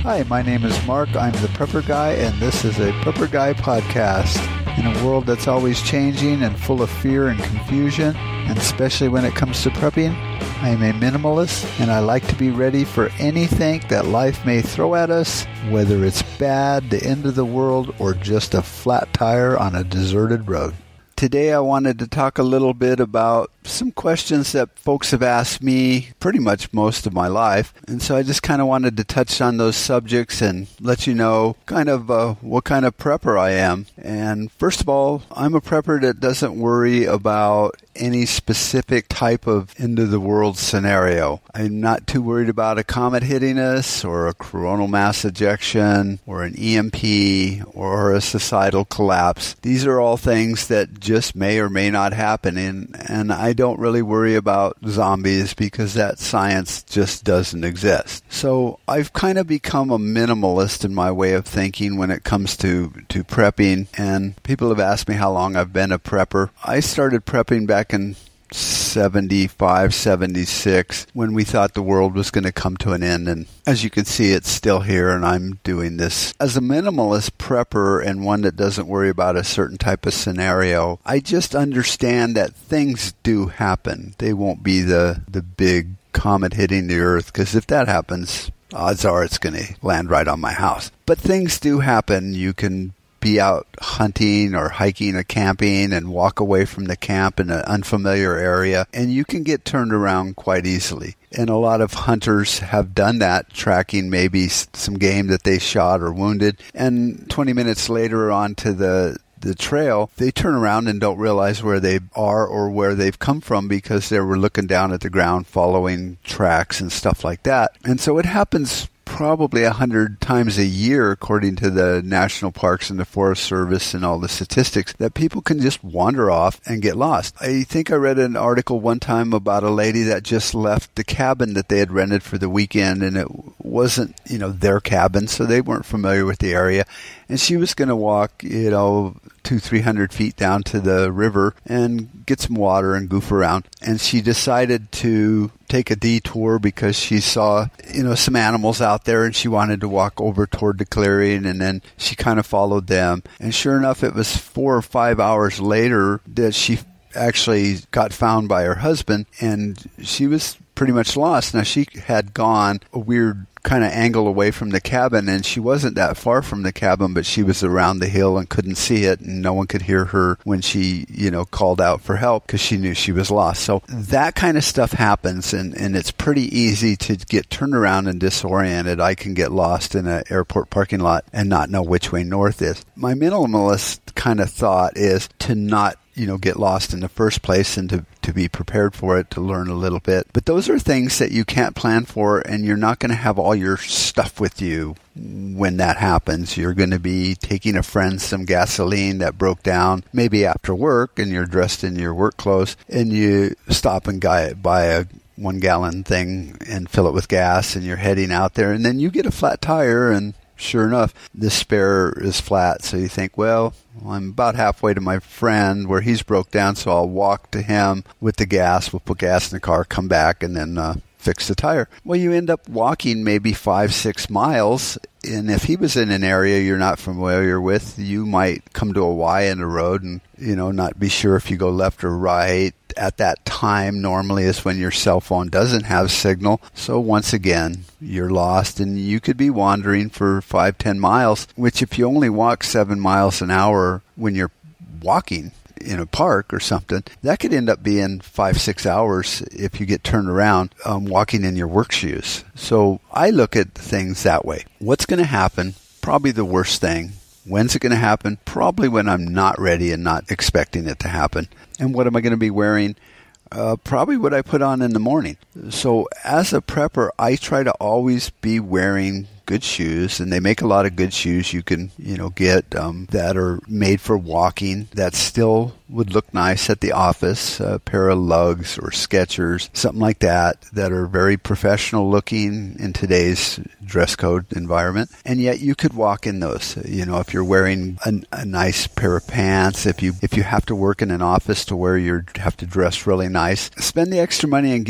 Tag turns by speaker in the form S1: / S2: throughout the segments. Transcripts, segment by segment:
S1: Hi, my name is Mark. I'm the Prepper Guy, and this is a Prepper Guy podcast. In a world that's always changing and full of fear and confusion, and especially when it comes to prepping, I am a minimalist, and I like to be ready for anything that life may throw at us, whether it's bad, the end of the world, or just a flat tire on a deserted road. Today I wanted to talk a little bit about some questions that folks have asked me pretty much most of my life. And so I just kind of wanted to touch on those subjects and let you know kind of what kind of prepper I am. And first of all, I'm a prepper that doesn't worry about any specific type of end-of-the-world scenario. I'm not too worried about a comet hitting us or a coronal mass ejection or an EMP or a societal collapse. These are all things that just may or may not happen, and I don't really worry about zombies because that science just doesn't exist. So I've kind of become a minimalist in my way of thinking when it comes to prepping, and people have asked me how long I've been a prepper. I started prepping back in 75, 76, when we thought the world was going to come to an end. And as you can see, it's still here, and I'm doing this as a minimalist prepper and one that doesn't worry about a certain type of scenario. I just understand that things do happen. They won't be the big comet hitting the earth, because if that happens, odds are it's going to land right on my house. But things do happen. You can be out hunting or hiking or camping and walk away from the camp in an unfamiliar area, and you can get turned around quite easily. And a lot of hunters have done that, tracking maybe some game that they shot or wounded, and 20 minutes later onto the trail, they turn around and don't realize where they are or where they've come from because they were looking down at the ground following tracks and stuff like that. And so it happens probably 100 times a year, according to the national parks and the Forest Service and all the statistics, that people can just wander off and get lost. I think I read an article one time about a lady that just left the cabin that they had rented for the weekend, and it wasn't, their cabin, so they weren't familiar with the area. And she was going to walk, 200-300 feet down to the river and get some water and goof around. And she decided to take a detour because she saw, some animals out there, and she wanted to walk over toward the clearing, and then she kind of followed them. And sure enough, it was 4 or 5 hours later that she actually got found by her husband, and she was pretty much lost. Now, she had gone a weird kind of angle away from the cabin, and she wasn't that far from the cabin, but she was around the hill and couldn't see it, and no one could hear her when she, called out for help because she knew she was lost. So that kind of stuff happens, and it's pretty easy to get turned around and disoriented. I can get lost in an airport parking lot and not know which way north is. My minimalist kind of thought is to not get lost in the first place and to be prepared for it, to learn a little bit. But those are things that you can't plan for, and you're not going to have all your stuff with you when that happens. You're going to be taking a friend some gasoline that broke down maybe after work, and you're dressed in your work clothes, and you stop and buy a 1-gallon thing and fill it with gas, and you're heading out there, and then you get a flat tire, and sure enough, the spare is flat. So you think, well, I'm about halfway to my friend where he's broke down, so I'll walk to him with the gas. We'll put gas in the car, come back, and then fix the tire. Well, you end up walking maybe 5-6 miles, and if he was in an area you're not familiar with, you might come to a Y in the road and, not be sure if you go left or right. At that time, normally is when your cell phone doesn't have signal. So once again, you're lost, and you could be wandering for 5-10 miles, which if you only walk 7 miles an hour when you're walking in a park or something, that could end up being 5-6 hours if you get turned around walking in your work shoes. So I look at things that way. What's going to happen? Probably the worst thing. When's it going to happen? Probably when I'm not ready and not expecting it to happen. And what am I going to be wearing? Probably what I put on in the morning. So as a prepper, I try to always be wearing good shoes, and they make a lot of good shoes you can, get that are made for walking that still would look nice at the office, a pair of lugs or Skechers, something like that are very professional looking in today's dress code environment. And yet you could walk in those, if you're wearing a nice pair of pants, if you have to work in an office to where you have to dress really nice, spend the extra money and get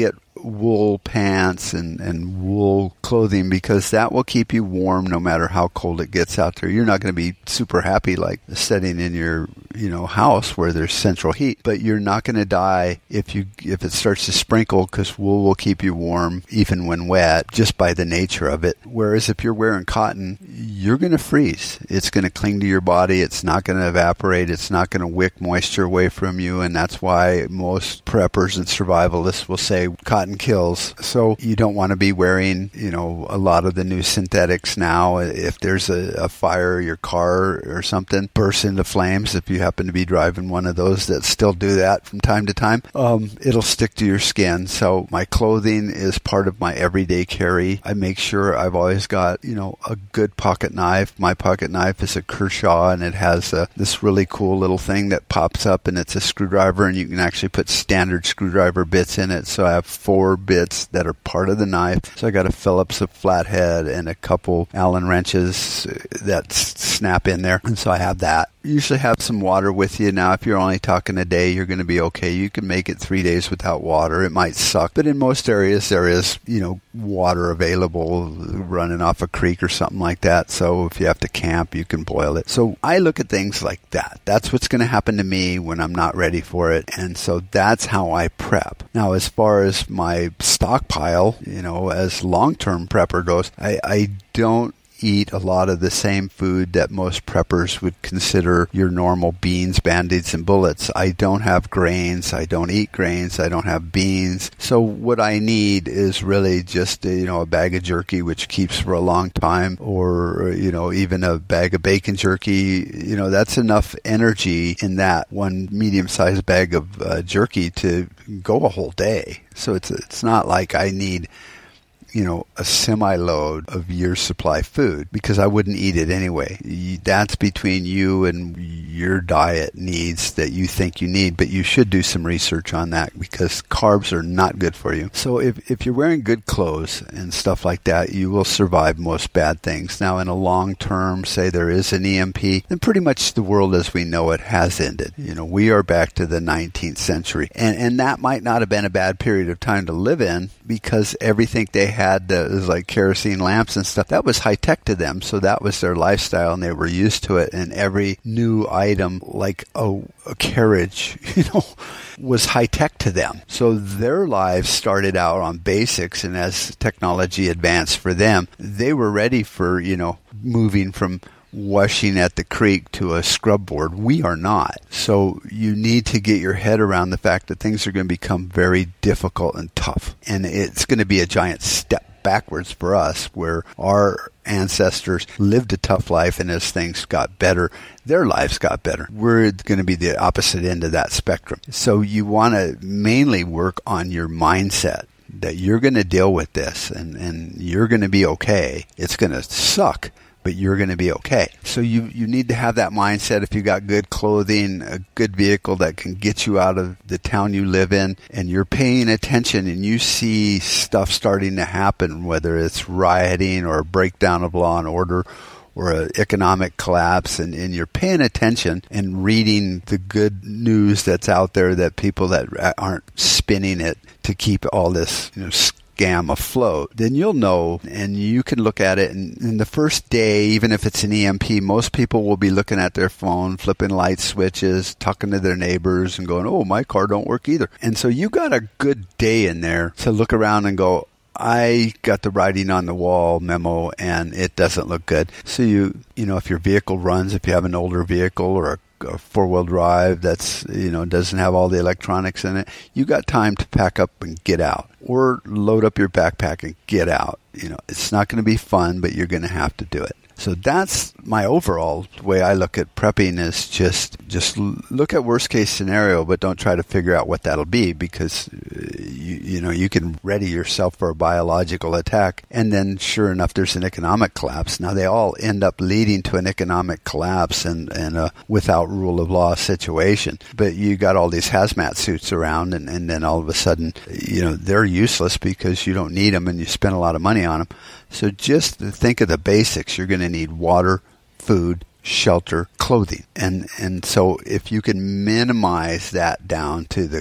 S1: wool pants and wool clothing, because that will keep you warm no matter how cold it gets out there. You're not going to be super happy like sitting in your house where there's central heat, but you're not going to die if it starts to sprinkle, because wool will keep you warm even when wet just by the nature of it. Whereas if you're wearing cotton, you're going to freeze. It's going to cling to your body. It's not going to evaporate. It's not going to wick moisture away from you, and that's why most preppers and survivalists will say cotton kills. So you don't want to be wearing, a lot of the new synthetics now. If there's a fire, your car or something bursts into flames, if you happen to be driving one of those that still do that from time to time, it'll stick to your skin. So my clothing is part of my everyday carry. I make sure I've always got, a good pocket knife. My pocket knife is a Kershaw, and it has this really cool little thing that pops up, and it's a screwdriver, and you can actually put standard screwdriver bits in it. So I have 4 bits that are part of the knife. So I got a Phillips, a flathead, and a couple Allen wrenches that snap in there. And so I have that. Usually have some water with you. Now, if you're only talking a day, you're going to be okay. You can make it 3 days without water. It might suck, but in most areas there is, water available running off a creek or something like that. So if you have to camp, you can boil it. So I look at things like that. That's what's going to happen to me when I'm not ready for it. And so that's how I prep. Now, as far as my stockpile, as long-term prepper goes, I don't eat a lot of the same food that most preppers would consider your normal beans, Band-Aids, and bullets. I don't have grains. I don't eat grains. I don't have beans. So what I need is really just, a bag of jerky, which keeps for a long time, or, even a bag of bacon jerky. That's enough energy in that one medium-sized bag of jerky to go a whole day. So it's not like I need a semi-load of year's supply food, because I wouldn't eat it anyway. That's between you and your diet needs that you think you need, but you should do some research on that, because carbs are not good for you. So if you're wearing good clothes and stuff like that, you will survive most bad things. Now, in a long term, say there is an EMP, then pretty much the world as we know it has ended. We are back to the 19th century. And that might not have been a bad period of time to live in, because everything they had was like kerosene lamps and stuff. That was high tech to them. So that was their lifestyle, and they were used to it. And every new item, like a carriage, was high tech to them. So their lives started out on basics. And as technology advanced for them, they were ready for, moving from washing at the creek to a scrub board. We are not. So you need to get your head around the fact that things are going to become very difficult and tough. And it's going to be a giant step backwards for us, where our ancestors lived a tough life, and as things got better, their lives got better. We're going to be the opposite end of that spectrum. So you want to mainly work on your mindset that you're going to deal with this, and you're going to be okay. It's going to suck, but you're going to be okay. So you need to have that mindset. If you got good clothing, a good vehicle that can get you out of the town you live in, and you're paying attention and you see stuff starting to happen, whether it's rioting or a breakdown of law and order or an economic collapse, and you're paying attention and reading the good news that's out there, that people that aren't spinning it to keep all this, scam afloat, then you'll know, and you can look at it. And in the first day, even if it's an EMP, most people will be looking at their phone, flipping light switches, talking to their neighbors, and going, "Oh, my car don't work either." And so you got a good day in there to look around and go, I got the writing on the wall memo, and it doesn't look good. So if your vehicle runs, if you have an older vehicle or a four-wheel drive that's, doesn't have all the electronics in it, you got time to pack up and get out, or load up your backpack and get out. It's not going to be fun, but you're going to have to do it. So that's my overall way I look at prepping, is just look at worst case scenario, but don't try to figure out what that'll be, because you can ready yourself for a biological attack, and then sure enough there's an economic collapse. Now they all end up leading to an economic collapse and a without rule of law situation. But you got all these hazmat suits around, and then all of a sudden they're useless because you don't need them and you spend a lot of money on them. So just think of the basics. You're going to need water, food, shelter, clothing. And so if you can minimize that down to the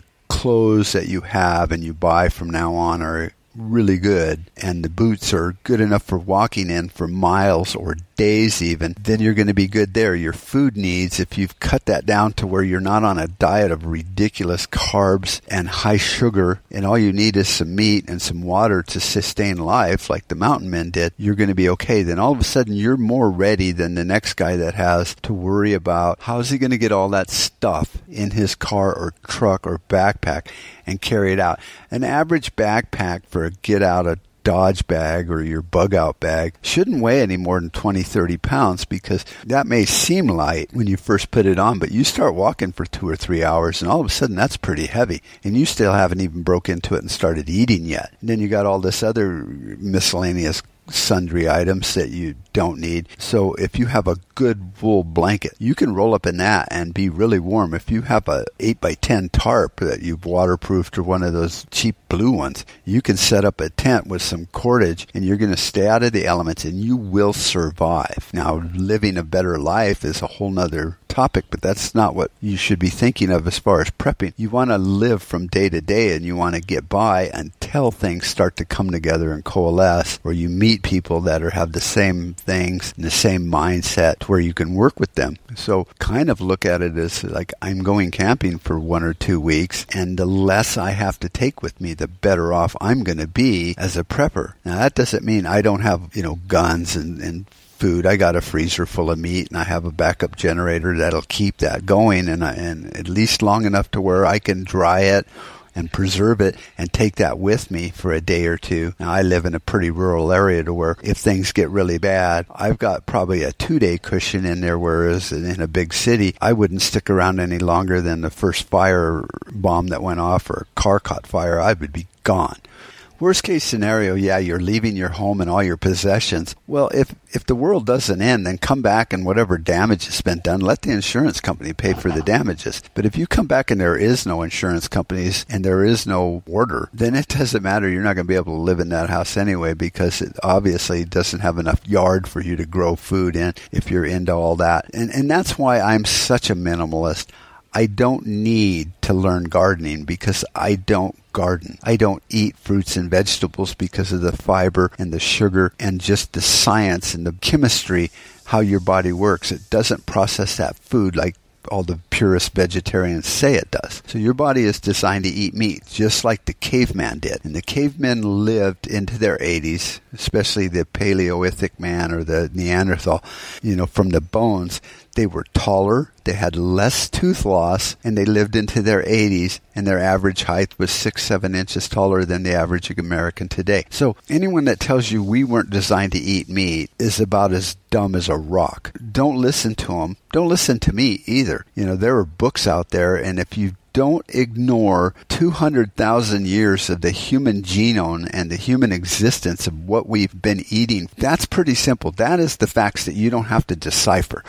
S1: clothes that you have and you buy from now on are really good, and the boots are good enough for walking in for miles or days even, then you're going to be good there. Your food needs, if you've cut that down to where you're not on a diet of ridiculous carbs and high sugar, and all you need is some meat and some water to sustain life, like the mountain men did, you're going to be okay. Then all of a sudden you're more ready than the next guy that has to worry about how's he going to get all that stuff in his car or truck or backpack and carry it out. An average backpack for a get out of Dodge bag or your bug out bag shouldn't weigh any more than 20, 30 pounds, because that may seem light when you first put it on, but you start walking for 2 or 3 hours and all of a sudden that's pretty heavy, and you still haven't even broke into it and started eating yet. And then you got all this other miscellaneous sundry items that you don't need. So if you have a good wool blanket, you can roll up in that and be really warm. If you have a 8x10 tarp that you've waterproofed or one of those cheap blue ones, you can set up a tent with some cordage and you're going to stay out of the elements and you will survive. Now, living a better life is a whole nother topic, but that's not what you should be thinking of as far as prepping. You want to live from day to day and you want to get by until things start to come together and coalesce, or you meet people that have the same things and the same mindset to where you can work with them. So kind of look at it as like I'm going camping for 1 or 2 weeks, and the less I have to take with me, the better off I'm going to be as a prepper. Now that doesn't mean I don't have, guns and food. I got a freezer full of meat, and I have a backup generator that'll keep that going, and at least long enough to where I can dry it and preserve it and take that with me for a day or two. Now, I live in a pretty rural area to where if things get really bad, I've got probably a 2-day cushion in there, whereas in a big city, I wouldn't stick around any longer than the first fire bomb that went off or a car caught fire. I would be gone. Worst case scenario, yeah, you're leaving your home and all your possessions. Well, if the world doesn't end, then come back and whatever damage has been done, let the insurance company pay for the damages. But if you come back and there is no insurance companies and there is no order, then it doesn't matter. You're not going to be able to live in that house anyway, because it obviously doesn't have enough yard for you to grow food in if you're into all that. And that's why I'm such a minimalist. I don't need to learn gardening because I don't garden. I don't eat fruits and vegetables because of the fiber and the sugar and just the science and the chemistry, how your body works. It doesn't process that food like all the purist vegetarians say it does. So your body is designed to eat meat, just like the caveman did. And the cavemen lived into their 80s, especially the Paleolithic man or the Neanderthal, from the bones. They were taller, they had less tooth loss, and they lived into their 80s, and their average height was 6-7 inches taller than the average American today. So anyone that tells you we weren't designed to eat meat is about as dumb as a rock. Don't listen to them. Don't listen to me either. There are books out there, and if you don't ignore 200,000 years of the human genome and the human existence of what we've been eating. That's pretty simple. That is the facts that you don't have to decipher.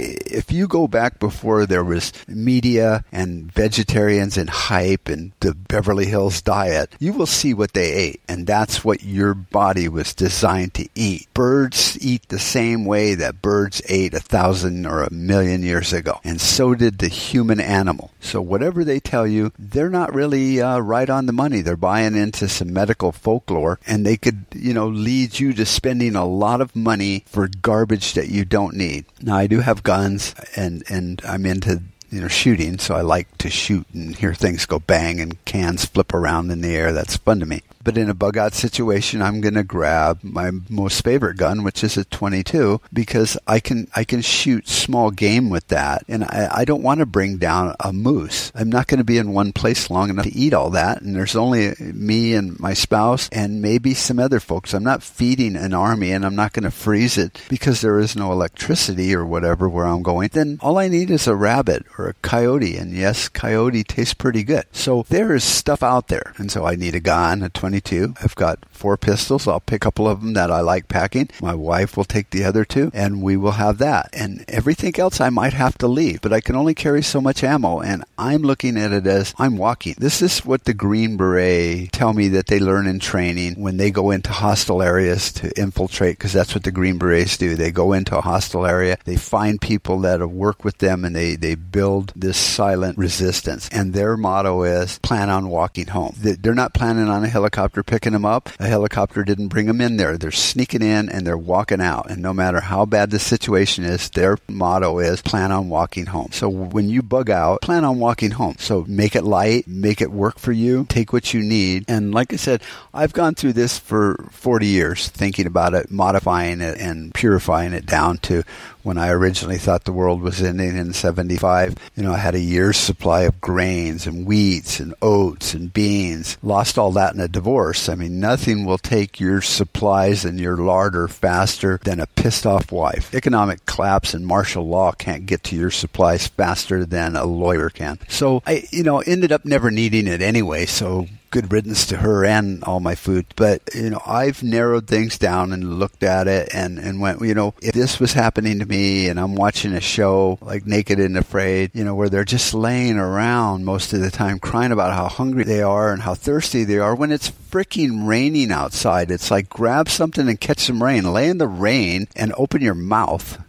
S1: If you go back before there was media and vegetarians and hype and the Beverly Hills diet, you will see what they ate. And that's what your body was designed to eat. Birds eat the same way that birds ate 1,000 or 1,000,000 years ago. And so did the human animal. So whatever they tell you, they're not really right on the money. They're buying into some medical folklore, and they could, lead you to spending a lot of money for garbage that you don't need. Now, I do have guns, and I'm into shooting, so I like to shoot and hear things go bang and cans flip around in the air. That's fun to me. But in a bug-out situation, I'm going to grab my most favorite gun, which is a .22, because I can shoot small game with that. And I don't want to bring down a moose. I'm not going to be in one place long enough to eat all that. And there's only me and my spouse and maybe some other folks. I'm not feeding an army, and I'm not going to freeze it because there is no electricity or whatever where I'm going. Then all I need is a rabbit or a coyote. And yes, coyote tastes pretty good. So there is stuff out there. And so I need a gun, a .22 22. I've got 4 pistols. I'll pick a couple of them that I like packing. My wife will take the other 2, and we will have that. And everything else I might have to leave, but I can only carry so much ammo, and I'm looking at it as I'm walking. This is what the Green Beret tell me that they learn in training when they go into hostile areas to infiltrate, because that's what the Green Berets do. They go into a hostile area, they find people that work with them, and they build this silent resistance. And their motto is plan on walking home. They're not planning on a helicopter picking them up. A helicopter didn't bring them in there. They're sneaking in and they're walking out. And no matter how bad the situation is, their motto is plan on walking home. So when you bug out, plan on walking home. So make it light, make it work for you, take what you need. And like I said, I've gone through this for 40 years, thinking about it, modifying it, and purifying it down to when I originally thought the world was ending in 75. I had a year's supply of grains and wheats and oats and beans. Lost all that in a divorce. I mean, nothing will take your supplies and your larder faster than a pissed off wife. Economic collapse and martial law can't get to your supplies faster than a lawyer can. So I, ended up never needing it anyway. So good riddance to her and all my food. But, I've narrowed things down and looked at it and went, if this was happening to me and I'm watching a show like Naked and Afraid, where they're just laying around most of the time crying about how hungry they are and how thirsty they are when it's freaking raining outside. It's like grab something and catch some rain. Lay in the rain and open your mouth,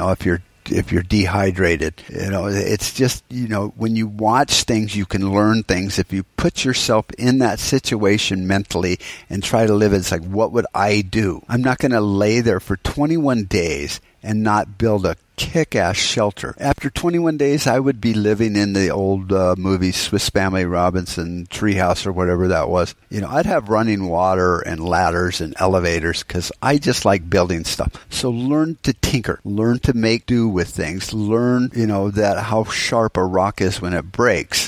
S1: if you're dehydrated. It's just, when you watch things, you can learn things. If you put yourself in that situation mentally and try to live it, it's like, what would I do? I'm not going to lay there for 21 days and not build a kick-ass shelter. After 21 days, I would be living in the old movie Swiss Family Robinson treehouse or whatever that was. I'd have running water and ladders and elevators because I just like building stuff. So learn to tinker. Learn to make do with things. Learn, that how sharp a rock is when it breaks.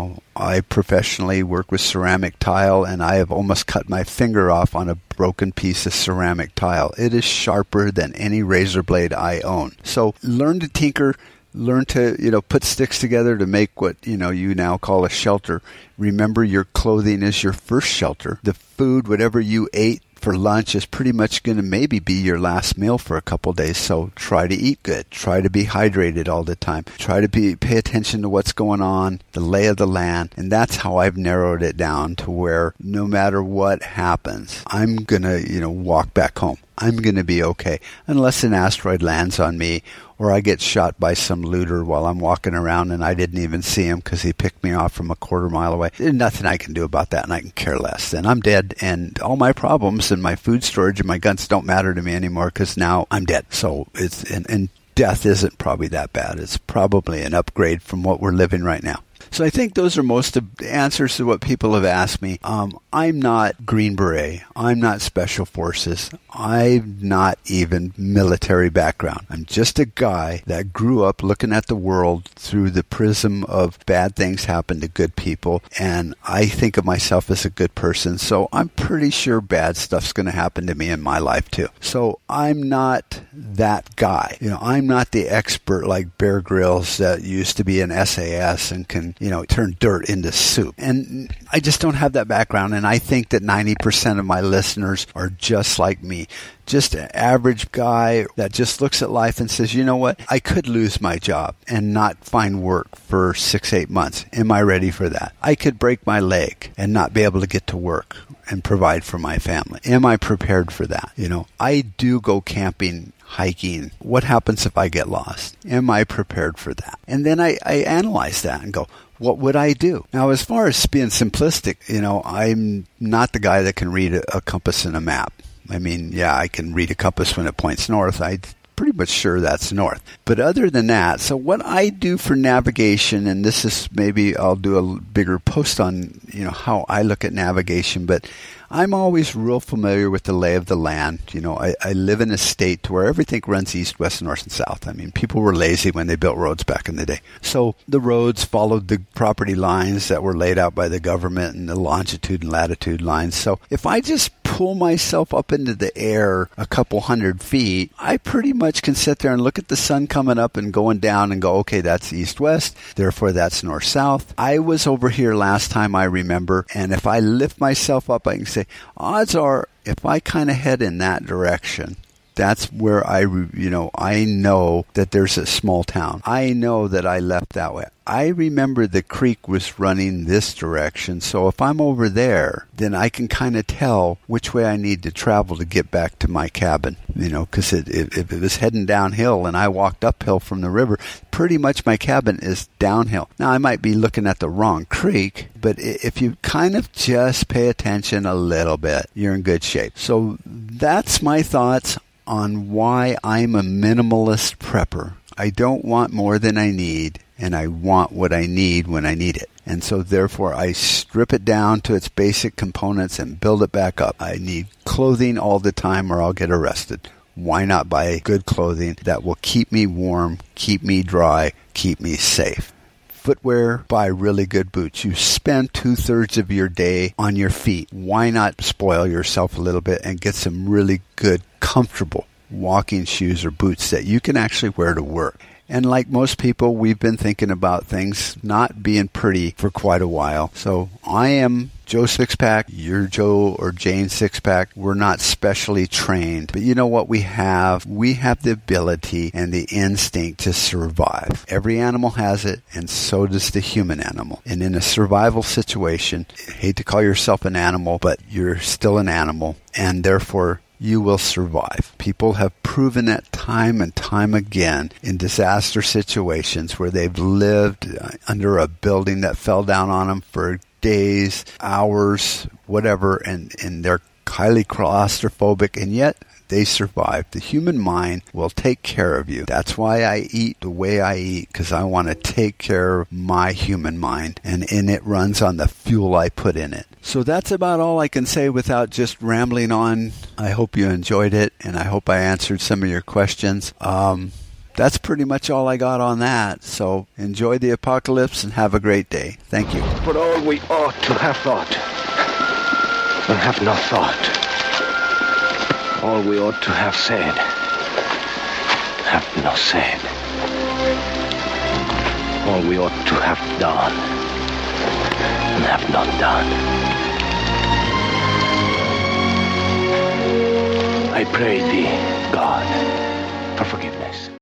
S1: I professionally work with ceramic tile, and I have almost cut my finger off on a broken piece of ceramic tile. It is sharper than any razor blade I own. So learn to tinker, learn to, put sticks together to make what, you now call a shelter. Remember, your clothing is your first shelter. The food, whatever you ate for lunch, is pretty much going to maybe be your last meal for a couple days. So try to eat good. Try to be hydrated all the time. Try to pay attention to what's going on, the lay of the land. And that's how I've narrowed it down to where no matter what happens, I'm going to, walk back home. I'm going to be okay unless an asteroid lands on me or I get shot by some looter while I'm walking around and I didn't even see him because he picked me off from a quarter mile away. There's nothing I can do about that, and I can care less. Then I'm dead, and all my problems and my food storage and my guns don't matter to me anymore because now I'm dead. So it's and death isn't probably that bad. It's probably an upgrade from what we're living right now. So I think those are most of the answers to what people have asked me. I'm not Green Beret. I'm not Special Forces. I'm not even military background. I'm just a guy that grew up looking at the world through the prism of bad things happen to good people, and I think of myself as a good person, so I'm pretty sure bad stuff's going to happen to me in my life too. So I'm not that guy. I'm not the expert like Bear Grylls that used to be an SAS and can, turn dirt into soup. And I just don't have that background, and I think that 90% of my listeners are just like me. Just an average guy that just looks at life and says, you know what, I could lose my job and not find work for 6-8 months. Am I ready for that? I could break my leg and not be able to get to work and provide for my family. Am I prepared for that? I do go camping, hiking. What happens if I get lost? Am I prepared for that? And then I analyze that and go, what would I do? Now, as far as being simplistic, I'm not the guy that can read a compass and a map. I mean, yeah, I can read a compass when it points north. I'm pretty much sure that's north. But other than that, so what I do for navigation, and this is maybe I'll do a bigger post on, how I look at navigation, but I'm always real familiar with the lay of the land. I live in a state to where everything runs east, west, north, and south. I mean, people were lazy when they built roads back in the day. So the roads followed the property lines that were laid out by the government and the longitude and latitude lines. So if I just pull myself up into the air a couple 100 feet, I pretty much can sit there and look at the sun coming up and going down and go, okay, that's east-west, therefore that's north-south. I was over here last time, I remember, and if I lift myself up, I can say, odds are, if I kind of head in that direction, that's where I know that there's a small town. I know that I left that way. I remember the creek was running this direction, so if I'm over there, then I can kind of tell which way I need to travel to get back to my cabin, because if it was heading downhill and I walked uphill from the river, pretty much my cabin is downhill. Now, I might be looking at the wrong creek, but if you kind of just pay attention a little bit, you're in good shape. So that's my thoughts on why I'm a minimalist prepper. I don't want more than I need, and I want what I need when I need it. And so therefore I strip it down to its basic components and build it back up. I need clothing all the time or I'll get arrested. Why not buy good clothing that will keep me warm, keep me dry, keep me safe? Footwear, buy really good boots. You spend 2/3 of your day on your feet. Why not spoil yourself a little bit and get some really good, comfortable walking shoes or boots that you can actually wear to work? And like most people, we've been thinking about things not being pretty for quite a while. So I am Joe Sixpack, you're Joe or Jane Sixpack. We're not specially trained. But you know what we have? We have the ability and the instinct to survive. Every animal has it, and so does the human animal. And in a survival situation, I hate to call yourself an animal, but you're still an animal, and therefore you will survive. People have proven it time and time again in disaster situations where they've lived under a building that fell down on them for days, hours, whatever, and they're highly claustrophobic, and yet they survive. The human mind will take care of you. That's why I eat the way I eat, because I want to take care of my human mind, and it runs on the fuel I put in it. So that's about all I can say without just rambling on. I hope you enjoyed it, and I hope I answered some of your questions. That's pretty much all I got on that. So enjoy the apocalypse and have a great day. Thank you.
S2: For all we ought to have thought and have not thought. All we ought to have said, have not said. All we ought to have done and have not done. I pray thee, God, for forgiveness.